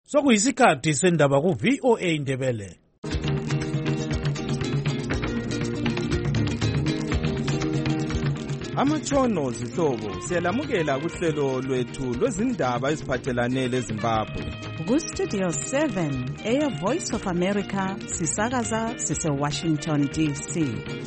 Sokuyisikhathi sendaba ku VOA Ndebele. Amatshono zihlobo siyalamukela kuhlelo lwethu lwezindaba eziphathelane leZimbabwe. Ku Studio 7 Air Voice of America sisakaza sise Washington DC.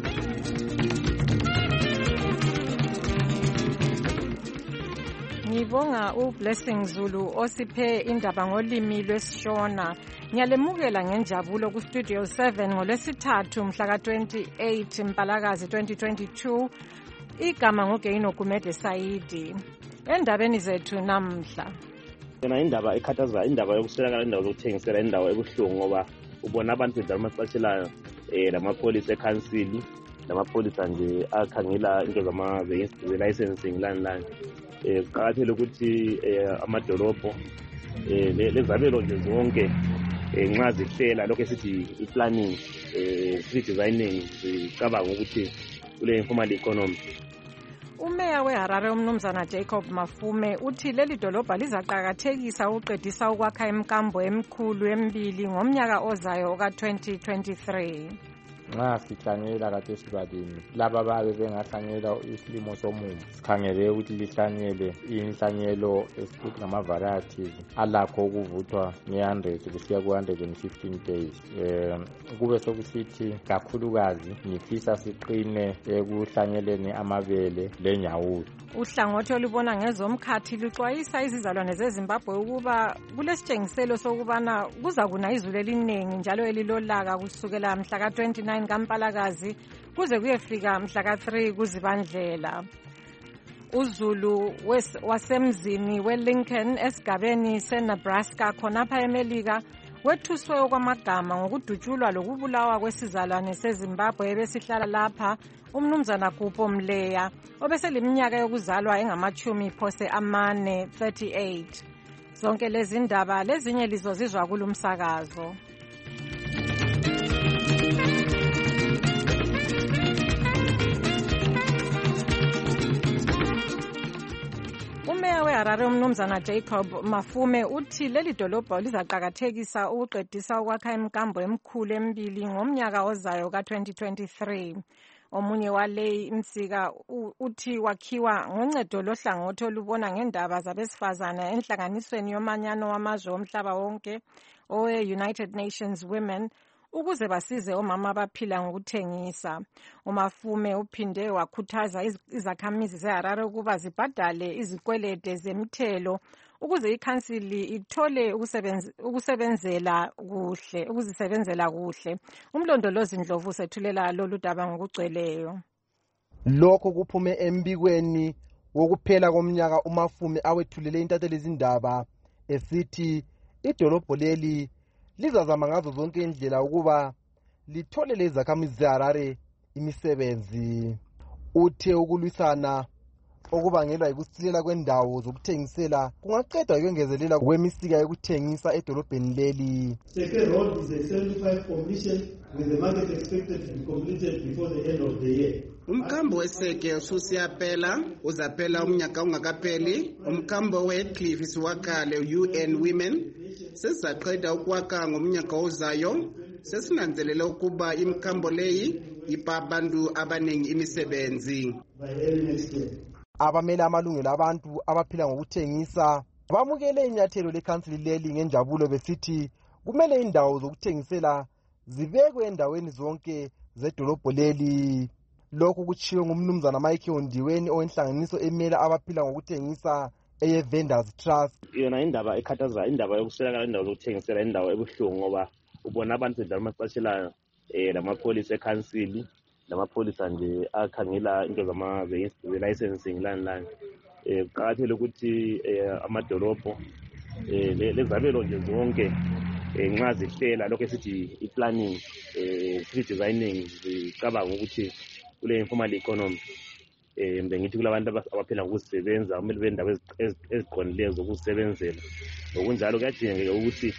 Ngibonga uBlessing Zulu osiphe indaba ngolimi lwesiShona. Ngiyalemukela ngenjabulo ku Studio 7 ngolwesithathu mhla ka-28 Mpalakazi 2022. Igama ngoGeino Gumede Saidi. Endabeni zethu namhla. Yena indaba ekhathaza, indaba yokuswelakala, indaba zokuthengisela, indaba ebuhlungu ngoba ubona abantu njalo masicashela lamapholisa ekhansili, lamapholisa nje akhangela into ze-licensing lani. Kuqakathekile ukuthi amadolobho lezabelo nje zonke nxa zihlela lokho esithi i-planning, designing, zicabanga ukuthi kule informal economy. Umeya weHarare umnumzana Jacob Mafume uthi leli dolobha lizaqhakathekisa ukuqedisa ukwakha emkambo emikhulu emibili ngomnyaka ozayo ka-2023. Nxa sihlanyela kade sibalimi laba babe bengahlanyela isilimo somumo sikhangele ukuthi lihlanyele inhlanyelo esithi ngama-varieties alakho ukuvuthwa nge-100 kusiya ku-115 days. Kube sokusithi kakhulukazi ngifisa siqine ekuhlanyeleni amabele lenyawuza. Uhlangothi olubona ngezomkhathi luxwayisa izizalwane zeZimbabwe ukuba kulesitshengiselo sokubana kuza kuna izulu eliningi njalo elilolaka kusukela mhla ka-29 kaMpalakazi kuze kuyefika mhla ka-3 kuZibandlela. uZulu wasemzini weLincoln esigabeni seNebraska khonapha eMelika wethuswe okwamagama ngokudutshulwa lokubulawa kwesizalwane seZimbabwe ebesihlala lapha umnumzana Gupo Mleya obeseliminyaka yokuzalwa engama-40 38. Zonke lezi ndaba lezinye lizozizwa kulumsakazo. Umeya weHarare umnumzana Jacob Mafume uthi leli dolobho lizaqhakathekisa ukuqedisa ukwakha emkambo emikhulu emibili ngomnyaka ozayo ka-2023. Omunye waleyi imsika uthi wakhiwa ngoncedo lohlangothi olubona ngendaba zabesifazana enhlanganisweni yomanyano wamazwe omhlaba wonke owe-United Nations Women ukuze basize omama abaphila ngokuthengisa. uMafume uphinde wakhuthaza izakhamizi zeHarare ukuba zibhadale izikwelede zemithelo ukuze ikhansili ithole ukuzisebenzela kuhle. Umlondolozi Ndlovu sethulela lolu daba ngokugcweleyo. Lokho kuphume embikweni wokuphela komnyaka uMafume awethulele intatheli izindaba esithi idolobho leli lizazama ngazo zonke indlela ukuba lithole lezi zakhamizi zeHarare imisebenzi. Uthe ukulwisana okubangelwa yikusilela kwendawo zokuthengisela kungaqedwa ukwengezelela kwemisika yokuthengisa edolobheni leli. Seke Road is a 75 completion with the market expected to be completed before the end of the year. Umkambo weseke ususiyaphela uzaphela umnyaka ungakapheli. Umkambo weCliff siwakale UN Women sesizaqeda ukwakha ngomnyaka ozayo. Sesinanzelela ukuba imkambo leyi ipa abantu abanengi imisebenzi. By early next year. Abamele amalungelo abantu abaphila ngokuthengisa bamukele inyathelo lekhansili leli ngenjabulo besithi kumele indawo zokuthengisela zibekwe endaweni zonke zedolobho leli. Lokhu kutshiwo ngumnumzana Mike Ondiweni owenhlanganiso emela abaphila ngokuthengisa eye-Vendors Trust. Yona indaba ekhathaza, indaba yokuswelakala, indaba zokuthengisela, indaba ebuhlungu ngoba ubona abantu njalo masicashela lamapholisa ekhansili, lamapholisa nje akhangela into ze-licensing lani. Kuqakathekile ukuthi amadolobho lezabelo nje zonke nxa zihlela lokho esithi i-planning, designing, zicabanga ukuthi kule informal economy ngithi kulabantu abaphila ngokuzisebenza kumele bendawo eziqondileyo zokuzisebenzela. Ngokunjalo kuyadingeka ukuthi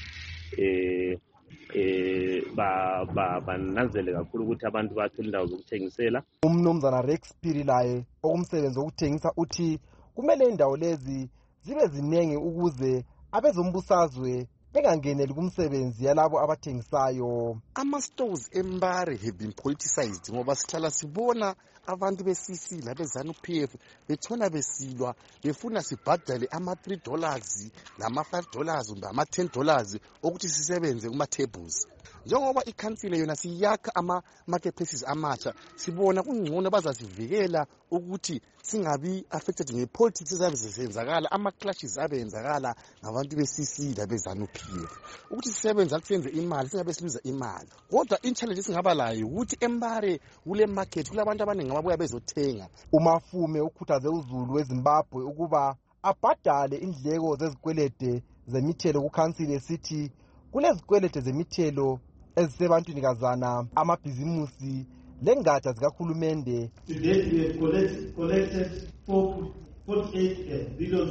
bananzele kakhulu ukuthi abantu bathole indawo zokuthengisela. Umnumzana Rex Phiri laye okumsebenzi wokuthengisa uthi kumele indawo lezi zibe zinengi ukuze abezombusazwe bengangeneli kumsebenzi yalabo abathengisayo. Ama-stores eMbare have been politicized ngoba sihlala sibona abantu be-CC labe-ZANU-PF betshona besilwa befuna sibhadale ama-$3 nama-$5 kumbe ama-$10 ukuthi sisebenze kuma-tables. Njengoba ikhansile yona siyakha ama-marketplaces amatsha, sibona kungcono bazasivikela ukuthi singabi affected nge-politics ezabe zisenzakala, ama-clashes abe yenzakala ngabantu be-CC labe-ZANU-PF. Ukuthi sisebenza kusenze imali, singabe siluza imali. Kodwa in-challenge singaba layo ukuthi eMbare kule market kulabantu abaningi ababuya bezothenga. uMafume ukhuthaze uZulu weZimbabwe ukuba abhadale indleko zezikwelede zemithelo kukhansile esithi kulezikwelede zemithelo ezisebantwini kazana amabhizimusi lengatsha zikahulumende. Today we have collected 48 billion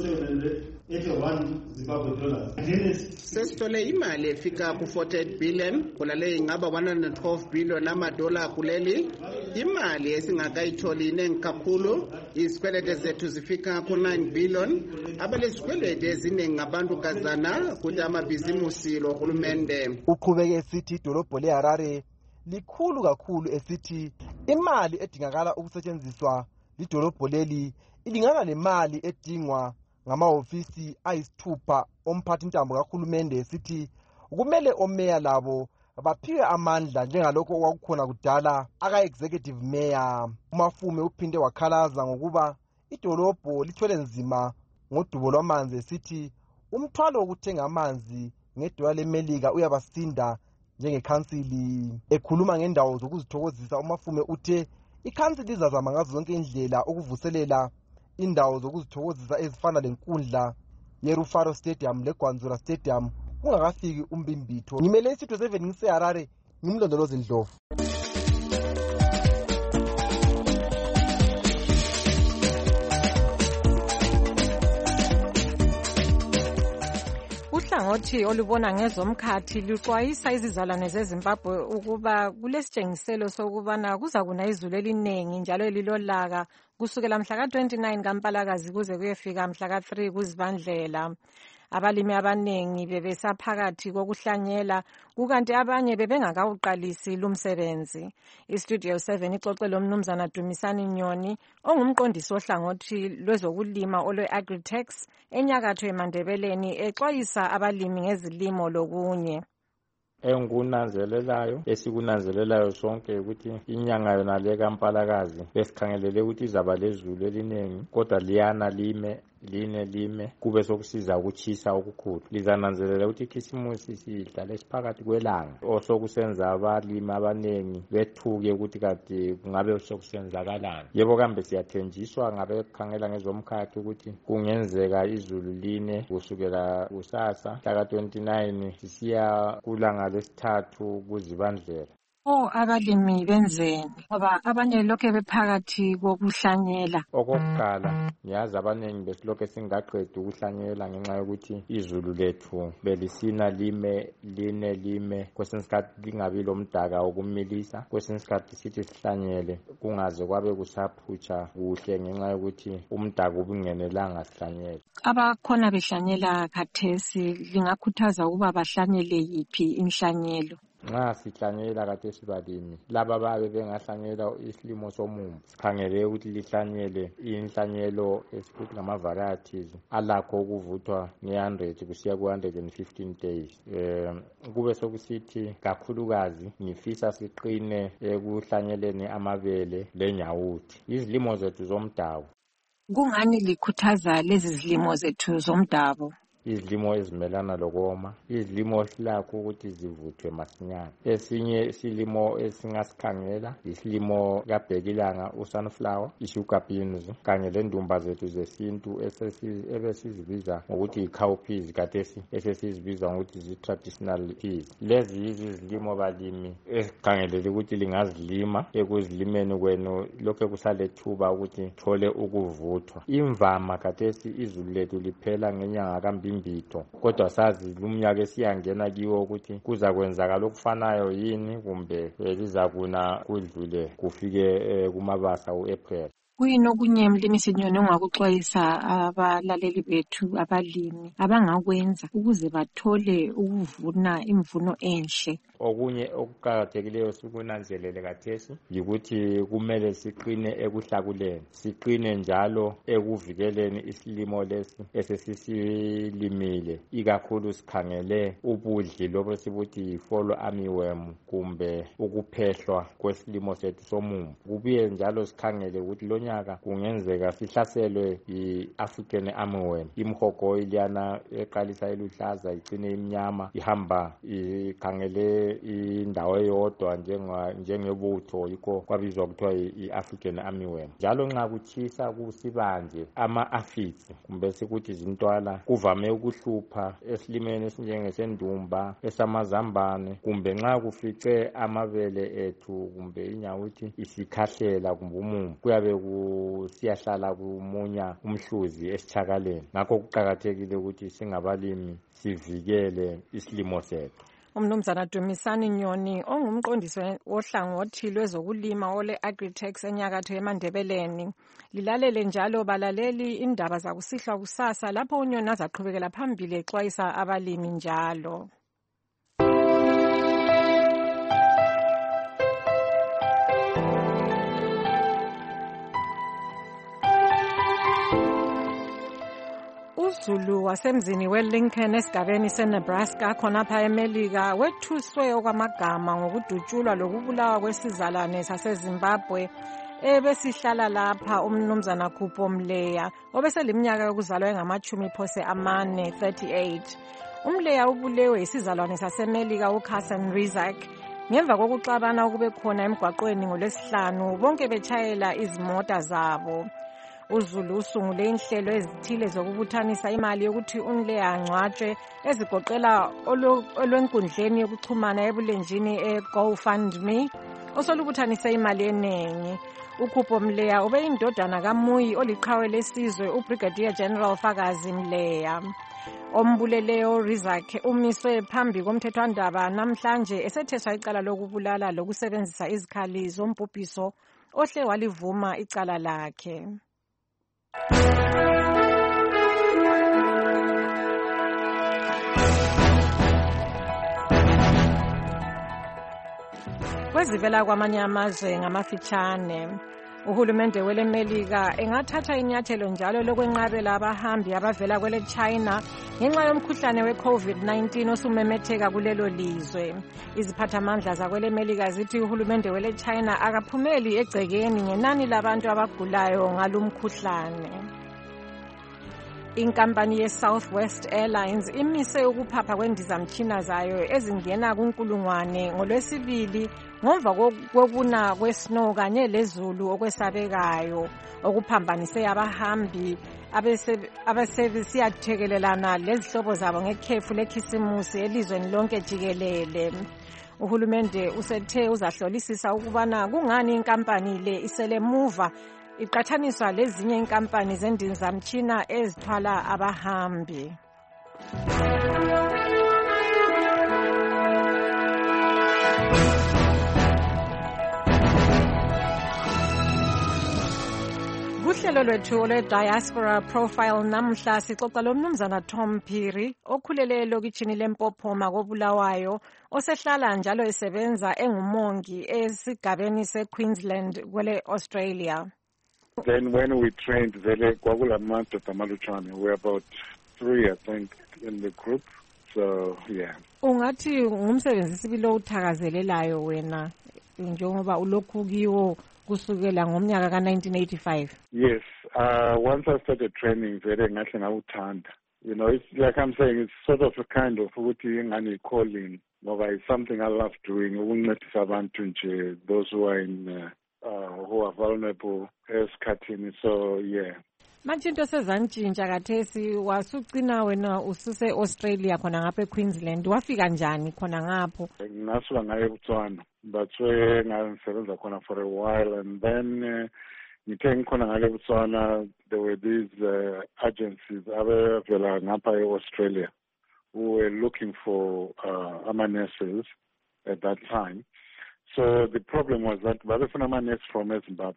781 Zimbabwe dollars. Sesithole imali efika ku-48 billion kulale ingaba 112 billion amadola kuleli. Imali esingakayitholi inengi kakhulu, izikwelede zethu zifika ku-9 billion. Abalezikwelede eziningi ngabantu kazana kuthi amabhizimusi lohulumende. Uqhubeke esithi idolobho leHarare likhulu kakhulu esithi imali edingakala ukusetshenziswa lidolobho leli ilingana lemali edingwa ngamahofisi ayisithupha omphathintambo kahulumende esithi kumele omeya labo baphiwe amandla njengalokho okwakukhona kudala aka-executive mayor. uMafume uphinde wakhalaza ngokuba idolobho lithwele nzima ngodubo lwamanzi esithi umthwalo wokuthenga amanzi ngedola leMelika uyabasinda njengekhansili. Ekhuluma ngendawo zokuzithokozisa, uMafume uthe ikhansili izazama ngazo zonke indlela ukuvuselela indawo zokuzithokozisa ezifana lenkundla yeRufaro Stadium leGwanzura Stadium kungakafiki umbimbitho. Ngimele isitho 7 ngiseHarare, ngimlondolozi Ndlovu. Uhlangothi olubona ngezomkhathi luxwayisa izizalwane zeZimbabwe ukuba kulesitshengiselo sokubana kuza kuna izulu eliningi njalo elilolaka kusukela mhla ka-29 kaMpalakazi kuze kuyefika mhla ka-3 kuZibandlela. Abalimi abanengi bebesaphakathi kokuhlanyela kukanti abanye bebengakawuqalisi lumsebenzi. iStudio 7 ixoxe lomnumzana Dumisani Nyoni ongumqondisi ohlangothi lwezokulima olwe-Agritex enyakatho eMandebeleni exwayisa abalimi ngezilimo lokunye. Engikunanzelelayo esikunanzelelayo sonke ukuthi inyanga yona le kaMpalakazi besikhangelele ukuthi izaba lezulu eliningi kodwa liyana lime kube sokusiza ukuchisa okukhulu. Lizananzelela ukuthi ikhisimusi sidlala esiphakathi kwelanga osokusenza abalimi abanengi bethuke ukuthi kade kungabe sokusenzakalani. Yebo kambe siyathenjiswa ngabe kukhangela ngezomkhathi ukuthi kungenzeka izulu line kusukela kusasa mhla ka-29 sisiya kulanga lesithathu kuZibandlela. Abalimi benzeni ngoba abanye lokho bephakathi kokuhlanyela? Okokuqala ngiyazi abanengi besilokho singaqedi ukuhlanyela ngenxa yokuthi izulu lethu belisina lime kwesinye isikhathi lingabi lomdaka wokumilisa, kwesinye isikhathi sithi sihlanyele kungaze kwabe kusaphutsha kuhle ngenxa yokuthi umdaka ubungenelanga sihlanyele. Abakhona behlanyela khathesi lingakhuthaza ukuba bahlanyele yiphi inhlanyelo? Nxa sihlanyela kade sibalimi laba babe bengahlanyela isilimo somumbu sikhangele ukuthi lihlanyele inhlanyelo esithi ngama-varieties alakho ukuvuthwa nge-100 kusiya ku-115 days. Kube sokusithi kakhulukazi ngifisa siqine ekuhlanyeleni amabele lenyawuthi izilimo zethu zomdabu. Kungani likhuthaza lezi zilimo zethu zomdabu? Izilimo ezimelana lokoma, izilimo silakho ukuthi zivuthwe masinyane. Esinye isilimo esingasikhangela isilimo kabhekilanga usunflower, isugar beans kanye lendumba zethu zesintu ebesizibiza ngokuthi i-cowpeas khathesi esesizibiza ngokuthi zi-traditional peas. Lezi izilimo balimi esikhangelele ukuthi lingazilima ekuzilimeni kwenu lokho kusalethuba ukuthi thole ukuvuthwa. Imvama khathesi izulu lethu liphela ngenyanga kaMbimbi kodwa sazi lumnyaka esiyangena kiwo ukuthi kuza kwenzakala okufanayo yini kumbe lizakuna kudlule kufike kumabasa uApril. Kuyini okunye mlimi Sinyoni ongakuxwayisa abalaleli bethu abalimi abangakwenza ukuze bathole ukuvuna imvuno enhle? Okunye okuqakathekileyo sikunanzelele kathesi yikuthi kumele siqine ekuhlakuleni, siqine njalo ekuvikeleni isilimo lesi esesisilimile, ikakhulu sikhangele ubudli lobo sibuthi follow armyworm kumbe ukuphehlwa kwesilimo sethu somumbu. Kubuye njalo sikhangele ukuthi lonyaka kungenzeka sihlaselwe yi-African armyworm, imhogoyi liyana eqalisa eluhlaza icine imnyama ihamba ikhangele indawo eyodwa njengebutho, yikho kwabizwa kuthiwa i-African armyworm. Njalo nxa kutshisa kusibanje ama-aphids kumbe sikuthi zintwala kuvame ukuhlupha esilimeni esinjengesendumba, esamazambane, kumbe nxa kufice amabele ethu kumbe inyawuthi isikhahlela kumbe umumbu kuyabe kusiyahlala kumunya umhluzi esichakaleni. Ngakho kuqakathekile ukuthi singabalimi sivikele isilimo sethu. Umnumzana Dumisani Nyoni ongumqondisi wohlangothi lwezokulima ole Agritech enyakatho eMandebeleni. Lilalele njalo balaleli indaba zakusihlwa kusasa lapho uNyoni azaqhubekela phambili exwayisa abalimi njalo. UZulu wasemzini weLincoln esigabeni seNebraska khonapha eMelika wethuswe okwamagama ngokudutshulwa lokubulawa kwesizalwane saseZimbabwe ebesihlala lapha umnumzana Khupho Mleya obeseliminyaka yokuzalwa engama-40 38. Umleya ubulewe isizalwane saseMelika uCarson Rizak ngemva kokuxabana okube khona emgwaqweni ngoLwesihlanu bonke betshayela izimota zabo. UZulu usungule inhlelo ezithile zokubuthanisa imali yokuthi uNleya angcwatshwe ezigoqela olwenkundleni yokuxhumana ebulenjini eGoFundMe osolubuthanise imali enengi. uKhupho Mleya ubeyindodana kaMuyi oliqhawe lesizwe uBrigadier General Fakazi Mleya. Ombuleleyo Rizak umiswe phambi komthethwandaba namhlanje esetheswa icala lokubulala lokusebenzisa izikhali zombhubhiso ohle walivuma icala lakhe. Kwezivela kwamanye amazwe ngamafitshane, uhulumende weleMelika engathatha inyathelo njalo lokwenqabela abahambi abavela kwele China ngenxa yomkhuhlane we-COVID-19 osumemetheka kulelo lizwe. Iziphathamandla zakweleMelika zithi uhulumende wele China akaphumeli egcekeni ngenani labantu abagulayo ngalumkhuhlane. Inkampani ye-Southwest Airlines imise ukuphapha kwendizamtshina zayo ezingena kunkulungwane ngoLwesibili ngemva kokuna kwesnow kanye lezulu okwesabekayo okuphambanise abahambi abasebesiyathekelelana lezihlobo zabo ngekhefu lekhisimusi elizweni lonke jikelele. Uhulumende usethe uzahlolisisa ukubana kungani inkampani le iselemuva iqathaniswa lezinye inkampani zendizamtshina ezithwala abahambi. Kuhlelo lwethu olwe-Diaspora Profile namhla sixoxa lomnumzana Tom Phiri okhulele elokitshini leMpophoma koBulawayo osehlala njalo esebenza engumongi esigabeni seQueensland kwele Australia. Then when we trained, we're about 3, I think, in the group. So, yeah. Ungathi ngumsebenzi sibili uthakazelelayo wena njengoba ulokhu kiwo kusukela ngomnyaka ka-1985. Yes, once I started training, you know, it's like I'm saying, it's sort of a kind of calling. It's something I love doing. Those who are in who are vulnerable esikhathini, so yeah. Manje into sezantshintsha kathesi wasucina wena ususe Australia khona ngapha eQueensland wafika njani khona ngapho? Ngasuka ngaye eBotswana but ngisebenza khona for a while and then ngithe ngikhona ngale eBotswana there were these agencies abavela ngapha eAustralia who were looking for ama-nurses at that time. So the problem was that babefuna ama-nurse from Zimbabwe.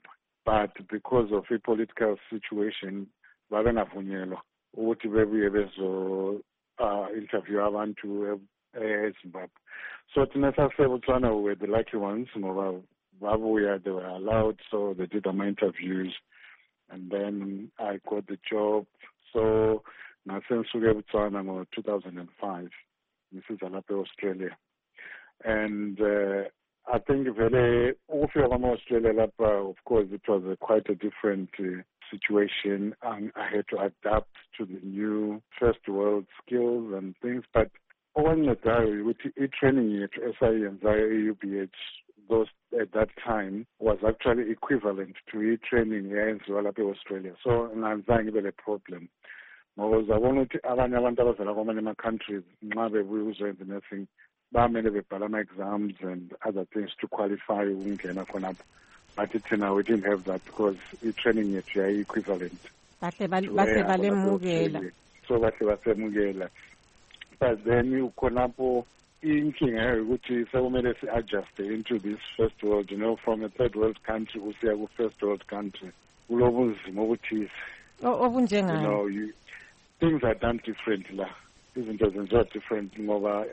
but because of a political situation, babengavunyelwa ukuthi bebuye bezo interview abantu eZimbabwe. So thina saseBotswana were the lucky ones ngoba babuya, they were allowed, so they did my interviews, and then I got the job. So nasensuke eBotswana ngo-2005 ngisiza lapha eAustralia, and I think very ukufika kwama-Australia lapha, of course it was quite a different situation, and I had to adapt to the new first world skills and things, but okwancedayo ukuthi i-training yethu esayenzayo e-UBH those at that time was actually equivalent to i-training eyenziwa lapha e-Australia. So ngazange ngibe le problem ngoba uzabona ukuthi abanye abantu abavela kwamanye ama-countries nxa bebuye ukuzoyenza nursing bamele bebhala ama-exams and other things to qualify ukungena khonapho, but thina we didn't have that because i-training yethu yayi-equivalent. Bahle balemukela. So bahle basemukela. But then khonapho inkinga yayo ukuthi sekumele si-adjuste into this first world, from a third world country usiya ku-first world country. Kulobunzima obuthise. Obunjengani? Things are done differently la. Izinto zenziwa different ngoba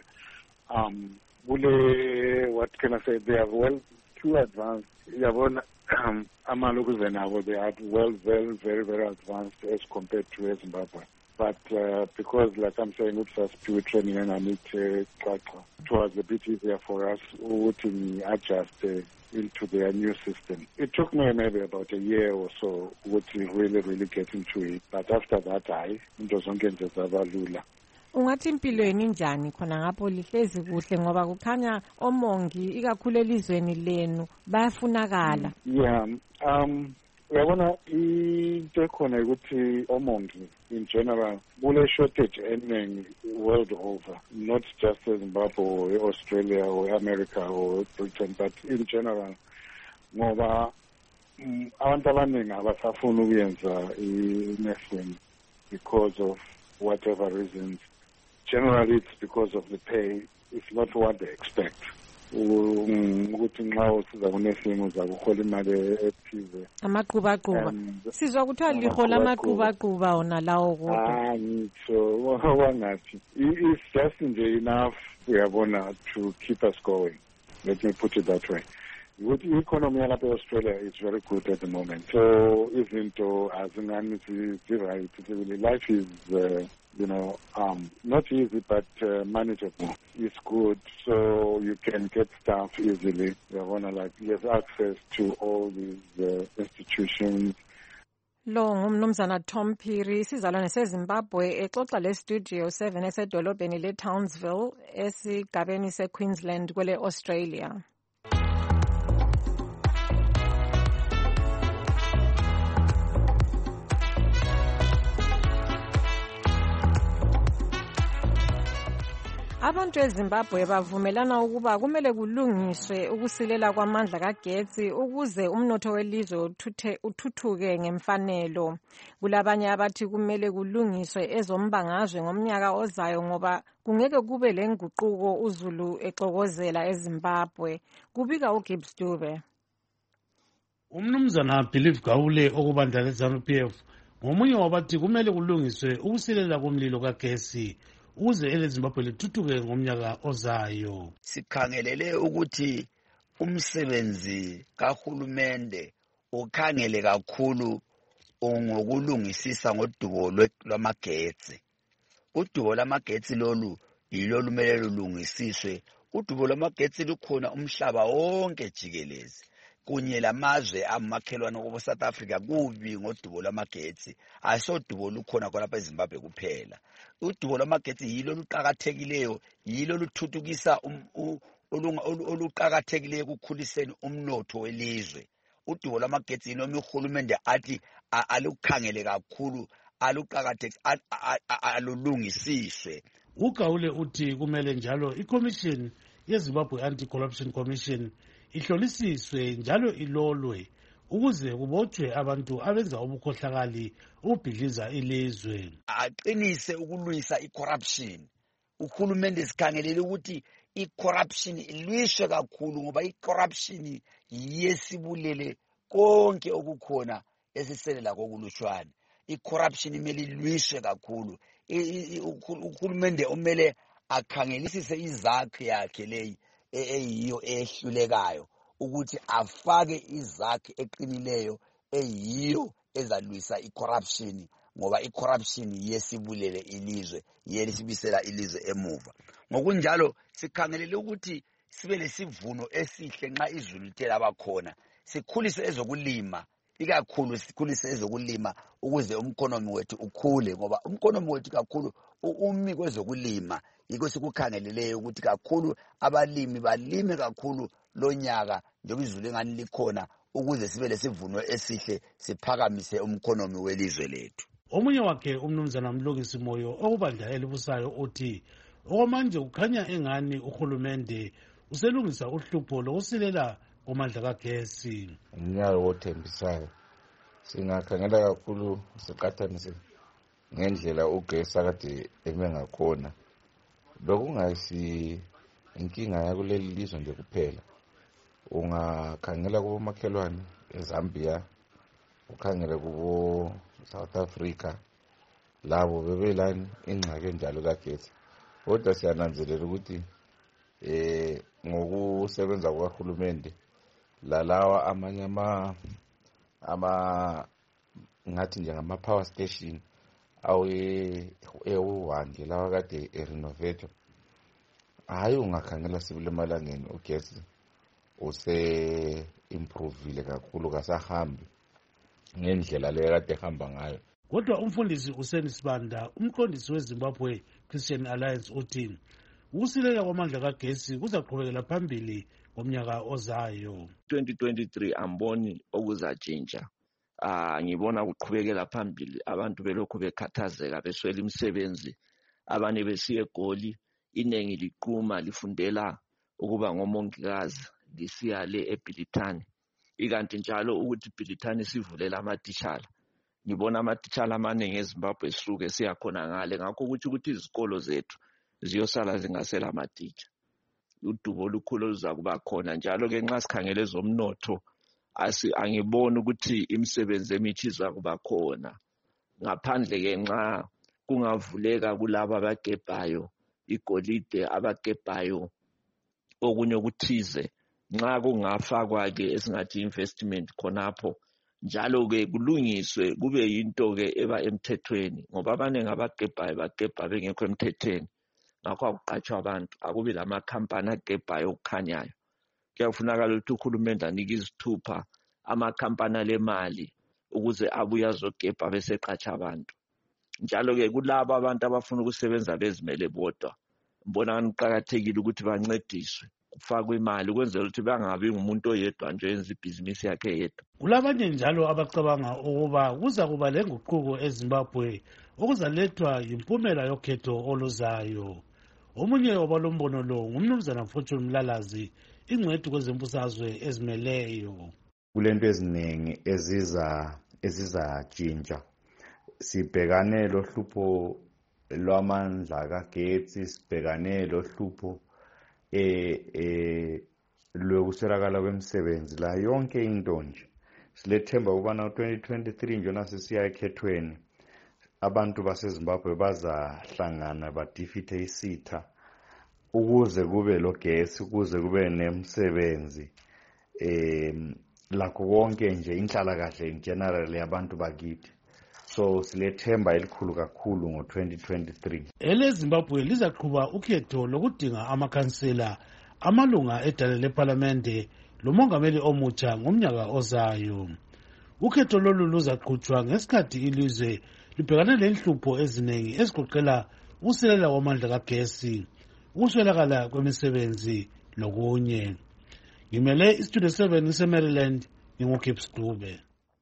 what can I say, they are well too advanced. Yabona amalokuzwe nabo, they are very, very, very advanced as compared to Zimbabwe. But because, like I'm saying, it's a spirit training and I need it was a bit easier for us to adjust into their new system. It took me maybe about a year or so to really get into it. But after that, into zonke nje zabalula. Ungathi impilweni njani khona ngapho lihlezi kuhle ngoba kukhanya omongi ikakhulu elizweni lenu bayafunakala? Yeah, uyabona into khona ukuthi omongi in general kule shortage eningi world over, not just Zimbabwe or Australia or America or Britain, but in general ngoba abantu abaningi abasafuna ukuyenza i-nursing because of whatever reasons. Generally, it's because of the pay. It's not what they expect. Ukuthi nxa usiza kunursing uzakuhola imali ethize. Amaqhuba sizwa kuthiwa lihola amaqhuba ona lawo kodwa. Ngitsho wangathi it's just nje enough uyabona to keep us going. Let me put it that way. The economy yalapha Australia is very good at the moment. So izinto azingani zi-right. Life is not easy, but manageable. It's good, so you can get stuff easily. You have access to all these institutions. Lo ngumnumzana Tom Phiri, isizalwane seZimbabwe, exoxa le-Studio 7 esedolobheni le-Townsville esigabeni se-Queensland kwele Australia. Abantu eZimbabwe bavumelana ukuba kumele kulungiswe ukusilela kwamandla kagetsi ukuze umnotho welizwe uthuthuke ngemfanelo. Kulabanye abathi kumele kulungiswe ezombangazwe ngomnyaka ozayo ngoba kungeke kube lenguquko uZulu exokozela eZimbabwe. Kubika uGibbs Dube. Umnumzana Believe Gawule okubandla leZANU-PF ngomunye wabathi kumele kulungiswe ukusilela komlilo kagesi uze eleZimbabwe lithuthuke ngomnyaka ozayo. Sikhangelele ukuthi umsebenzi kahulumende ukhangele kakhulu ngokulungisisa ngodubo lwamagetsi. Udubo lwamagetsi lolu yilo lumele lulungisiswe. Udubo lwamagetsi lukhona umhlaba wonke jikelezi. Kunye lamazwe amakhelwane kubo South Africa kubi ngodubo lwamagetsi. Asodubo lukhona khonapha eZimbabwe kuphela. Udubo lwamagetsi yilo luqhakathekileyo, yilo luthuthukisa oluqhakathekileyo ukukhuliseni umnotho welizwe. Udubo lwamagetsi yilo uhulumende athi alukhangele kakhulu, aluqhakathekise, alulungisiswe. Ugawule uthi kumele njalo iCommission yeZimbabwe Anti-Corruption Commission ihlolisiswe njalo ilolwe ukuze kubotshwe abantu abenza ubukhohlakali ubhidliza ilizwe. Aqinise ukulwisa icorruption. Uhulumende sikhangelele ukuthi icorruption ilwiswe kakhulu ngoba icorruption yesibulele konke okukhona esiselela kokulutshwane. I-corruption imele ilwiswe kakhulu. Uhulumende umele akhangelisise izakhi yakhe leyi eyiyo ehlulekayo ukuthi afake izakhi eqinileyo eyiyo ezalwisa i-corruption, ngoba i-corruption yesibulele ilizwe, yesibisela ilizwe emuva. Ngokunjalo sikhangelele ukuthi sibe lesivuno esihle nxa izulu lithe labakhona, sikhulise ezokulima, ikakhulu sikhulise ezokulima ukuze umkonomi wethu ukhule, ngoba umkonomi wethu kakhulu umi kwezokulima. Yikho sikukhangeleleyo ukuthi kakhulu abalimi balime kakhulu lonyaka njengoba izulu engani likhona, ukuze sibe lesivuno esihle siphakamise umkonomi welizwe lethu. Omunye wakhe umnumzana Mlungisi Moyo okubandla elibusayo uthi okwamanje kukhanya engani uhulumende uselungisa uhlupho lokusilela komandla kagesi. Umnyaka wothembisayo singakhangela kakhulu siqathanise ngendlela ugesi akade eme ngakhona. Lokungayisi inkinga yakuleli lizwe nje kuphela. Ungakhangela kubo makhelwane eZambia, ukhangele kubo South Africa, labo bebelani ingxaki enjalo kagesi. Kodwa siyananzelela ukuthi ngokusebenza kwahulumende lalawa amanye ngathi njengama power station ewuwande lawa kade renovate, hayi ungakhangela sibule emalangeni ugesi use improvile kakhulu, kasahambi ngendlela leyo kade ehamba ngayo. Kodwa umfundisi Hussein Sibanda, umqondisi weZimbabwe Christian Alliance, uthi ukusilela kwamandla kagesi kuzaqhubekela phambili ngomnyaka ozayo. 2023 amboni okuzatshintsha. Ngibona kuqhubekela phambili, abantu belokhu bekhathazeka beswela imisebenzi, abanye besiye eGoli, inengi liqhuma lifundela ukuba ngomongikazi lisiya le eBilitani. Ikanti njalo ukuthi iBilitani sivulela amatitshala. Ngibona amatitshala amaningi eZimbabwe sisuke siyakhona ngale, ngakho ukuthi izikolo zethu ziyosala zingasela amatitsha. Udubo olukhulu luza kuba khona njalo ke nxa sikhangele ezomnotho angiboni ukuthi imisebenzi emitsha iza kuba khona, ngaphandle ke nxa kungavuleka kulabo abagebhayo igolide, abagebhayo okunye okuthize, nxa kungafakwa ke esingathi investment khonapho, njalo ke kulungiswe kube yinto ke eba emthethweni, ngoba abaningi abagebhayo bagebha bengekho emthethweni. Ngakho akuqatshwa abantu, akubi lamakhampani agebhayo okukhanyayo. Kuyafunakala ukuthi uhulumende anike izithupha amakhampani alemali ukuze abuye azogebha bese qatsha abantu. Njalo ke kulabo abantu abafuna ukusebenza bezimele bodwa, mbona kuqakathekile ukuthi bancediswe, kufakwe imali ukwenzela ukuthi bangabi ngumuntu oyedwa nje enza ibhizinisi yakhe yedwa. Kulabanye njalo abacabanga ukuba kuza kuba lenguquko eZimbabwe okuzalethwa yimpumela yokhetho oluzayo. Omunye wabalombono lo ngumnumzana Fortune Mlalazi, ingcwethi kwezembusazwe ezimeleyo. Kulento eziningi ezizatshintsha. Sibhekane lohlupho lwamandla kagesi, sibhekane lohlupho lokuswelakala kwemisebenzi, la yonke into nje. Silethemba ukubana 2023 njena sisiya ekhethweni, abantu baseZimbabwe bazahlangana badifite isitha ukuze kube logesi, ukuze kube nemisebenzi, lakho konke nje inhlalakahle in general yabantu bakithi. So silethemba elikhulu kakhulu ngo-2023. EleZimbabwe lizaqhuba ukhetho lokudinga amakhansela, amalunga edale leParlamente lomongameli omutsha ngomnyaka ozayo. Ukhetho lolu luzaqhutshwa ngesikhathi ilizwe libhekane lenhlupho eziningi ezigoqela ukusilela kwamandla kagesi, ukuswelakala kwemisebenzi lokunye. Ngimele iStudio 7 eMaryland, nginguKips Dube.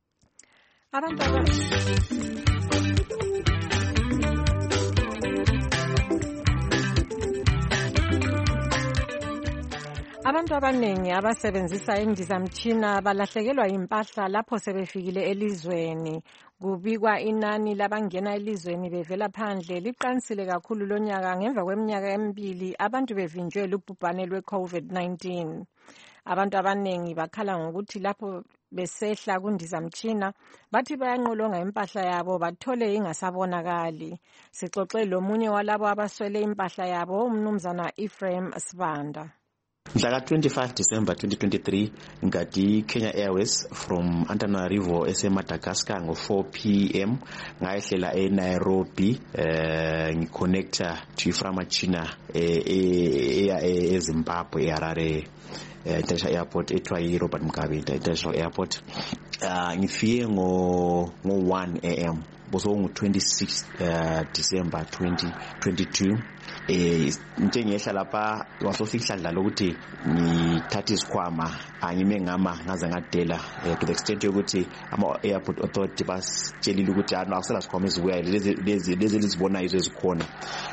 Abantu abanengi abasebenzisa indizamtshina balahlekelwa impahla lapho sebefikile elizweni. Kubikwa inani labangena elizweni bevela phandle liqansile kakhulu lonyaka ngemva kweminyaka emibili abantu bevinjwe lubhubhane lwe-COVID-19. Abantu abanengi bakhala ngokuthi lapho besehla kundizamtshina bathi bayanqolonga impahla yabo bathole ingasabonakali. Sixoxe lomunye walabo abaswele impahla yabo, umnumzana Ephraim Sibanda. Mhla ka-25 December 2023 ngadi Kenya Airways from Antananarivo eseMadagascar ngo-4 p.m. ngayehlela eNairobi ngiconnecta to iFramachina eZimbabwe eHarare International Airport ethiwa yiRobert Mugabe International Airport. Ngifike ngo-1 a.m. boso ngo-26 December 2022. Into ngiyehla lapha wasofika dlala ukuthi ngithatha isikhwama angime ngama ngaze ngadela to the extent yokuthi ama-airport authority basitshelile ukuthi akusela sikhwama ezibuyayo lezi lizibona izo ezikhona.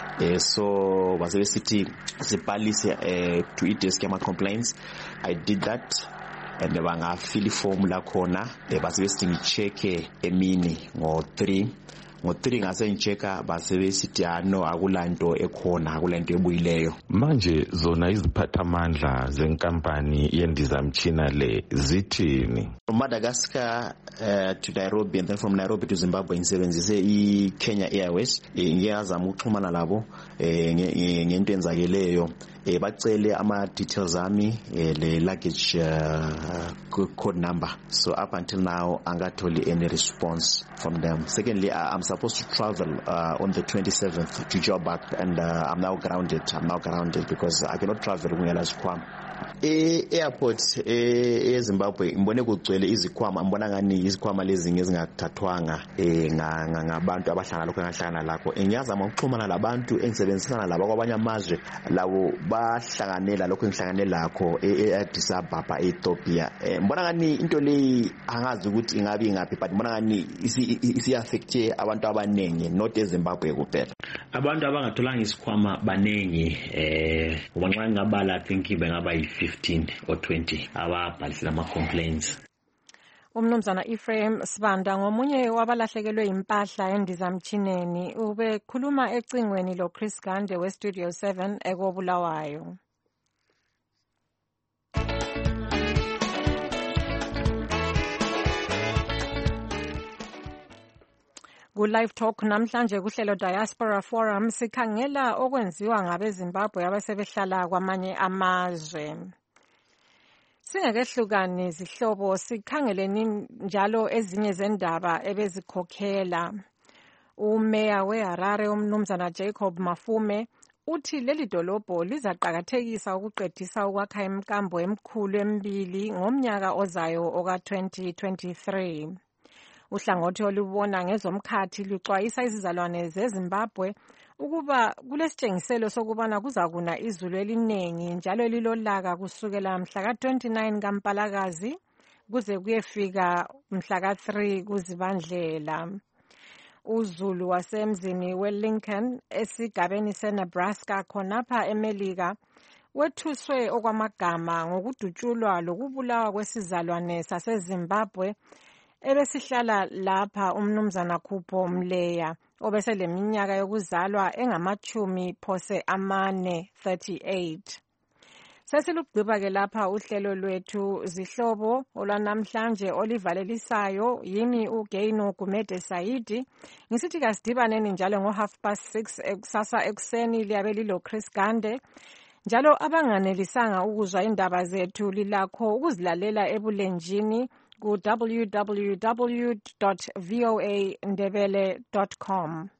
So basebesithi sibhalise to i-desk yama-complaints. I did that and bangafila iform lakhona basebesithi ngicheck-e emini ngo-3 ngase ngichecka basebesithi no akulanto ekhona akulanto ebuyileyo. Manje zona iziphathamandla zenkampani yendizamtshina le zithini? From Madagascar to Nairobi and then from Nairobi to Zimbabwe ngisebenzise i-Kenya Airways. Ngiyazama ukuxhumana labo ngento enzakeleyo bacele ama-details ami le luggage code number. So up until now angatholi any response from them. Secondly, I'm supposed to travel on the 27th to Joburg and I'm now grounded because I cannot travel ngela sikhwama. Airport eZimbabwe ngibone kugcwele izikhwama, ngibona ngani izikhwama lezi ezingathathwanga ngabantu abahlangana lokho engahlangana lakho. Ngiyazama ukuxhumana labantu engisebenzisana labo kwabanye amazwe lawo bahlanganela lokho engihlanganele lakho eAddis Ababa eEthiopia. Ngibona ngani into leyi angazi ukuthi ingabe ingaphi but ngibona ngani isi-affecte abantu abanengi not eZimbabwe kuphela. Abantu abangatholanga isikhwama banengi ngoba nxa ngabala I think bengaba 15 or 20 ababhalisile ama-complaints. Umnumzana Ephraim Sibanda ngomunye wabalahlekelwe impahla endizamtshineni ubekhuluma ecingweni lo Chris Gande we-Studio 7 ekobulawayo. Ku-Live Talk namhlanje kuhlelo Diaspora Forum sikhangela okwenziwa ngabeZimbabwe abasebehlala kwamanye amazwe. Singakehlukani zihlobo sikhangeleni njalo ezinye zendaba ebezikhokhela. Umeya weHarare umnumzana Jacob Mafume uthi leli dolobho lizaqakathekisa ukuqedisa ukwakha imkambo emikhulu emibili ngomnyaka ozayo oka-2023. Uhlangothi olubona ngezomkhathi luxwayisa izizalwane zeZimbabwe ukuba kulesitshengiselo sokubana kuzakuna izulu eliningi njalo elilolaka kusukela mhla ka-29 kaMpalakazi kuze kuyefika mhla ka-3 kuZibandlela. uZulu wasemzini weLincoln esigabeni seNebraska khonapha eMelika wethuswe okwamagama ngokudutshulwa lokubulawa kwesizalwane saseZimbabwe ebesihlala lapha umnumzana Khupho Mleya obeseleminyaka yokuzalwa engamachumi phose amane 38. Sesilugqiba ke lapha uhlelo lwethu zihlobo olwanamhlanje olivalelisayo yimi uGaino Gumede Saidi. Ngisithi kasidibaneni njalo ngo6:30 ekusasa ekuseni liyabe lilo Chris Gande. Njalo abanganelisanga ukuzwa indaba zethu lilakho ukuzilalela ebulenjini ku www.voandebele.com.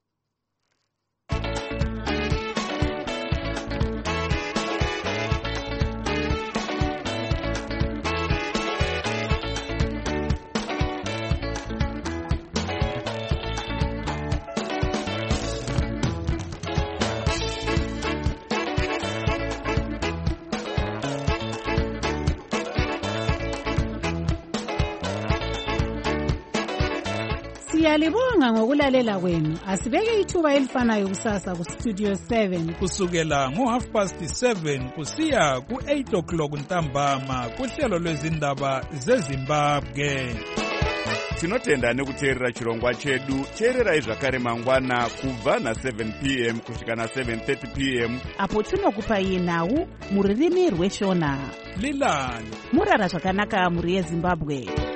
Siyalibonga ngokulalela kwenu. Asibeke ithuba elifanayo kusasa ku Studio 7 kusukela ngo7:30 kusiya ku8 o'clock ntambama kuhlelo lwezindaba zeZimbabwe. tinotenda nekuteerera chirongwa chedu. teererai zvakare mangwana kubva na7 p.m. kusvika na7:30 p.m. apo tinokupai nhau mururimi rweshona. lilani murara zvakanaka mhuri yezimbabwe.